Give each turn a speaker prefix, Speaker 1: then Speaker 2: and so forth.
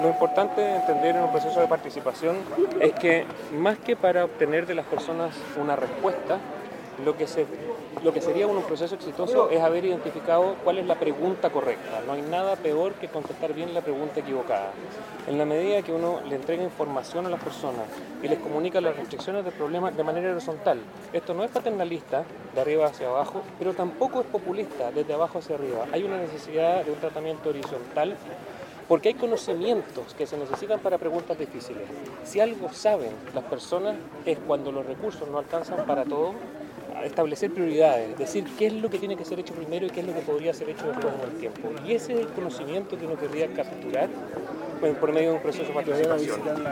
Speaker 1: Lo importante de entender en un proceso de participación es que más que para obtener de las personas una respuesta, lo que, lo que sería un proceso exitoso es haber identificado cuál es la pregunta correcta. No hay nada peor que contestar bien la pregunta equivocada. En la medida que uno le entrega información a las personas y les comunica las restricciones del problema de manera horizontal, esto no es paternalista, de arriba hacia abajo, pero tampoco es populista, desde abajo hacia arriba. Hay una necesidad de un tratamiento horizontal porque hay conocimientos que se necesitan para preguntas difíciles. Si algo saben las personas es cuando los recursos no alcanzan para todo, establecer prioridades, decir qué es lo que tiene que ser hecho primero y qué es lo que podría ser hecho después en el tiempo. Y ese es el conocimiento que uno querría capturar por medio de un proceso de participación.